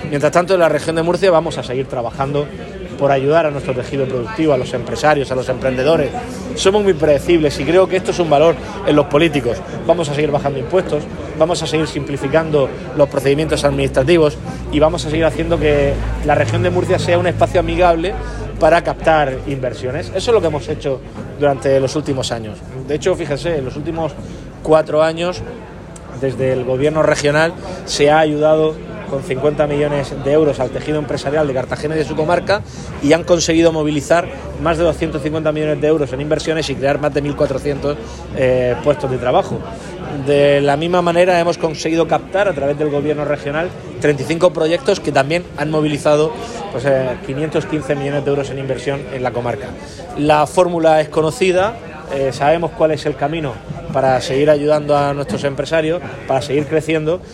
Mientras tanto, en la región de Murcia vamos a seguir trabajando por ayudar a nuestro tejido productivo, a los empresarios, a los emprendedores. Somos muy predecibles y creo que esto es un valor en los políticos. Vamos a seguir bajando impuestos, vamos a seguir simplificando los procedimientos administrativos y vamos a seguir haciendo que la región de Murcia sea un espacio amigable para captar inversiones. Eso es lo que hemos hecho durante los últimos años. De hecho, fíjense, en los últimos 4 años, desde el gobierno regional, se ha ayudado con 50 millones de euros al tejido empresarial de Cartagena y de su comarca y han conseguido movilizar más de 250 millones de euros en inversiones y crear más de 1.400 puestos de trabajo. De la misma manera hemos conseguido captar a través del gobierno regional 35 proyectos que también han movilizado 515 millones de euros en inversión en la comarca. La fórmula es conocida, sabemos cuál es el camino para seguir ayudando a nuestros empresarios, para seguir creciendo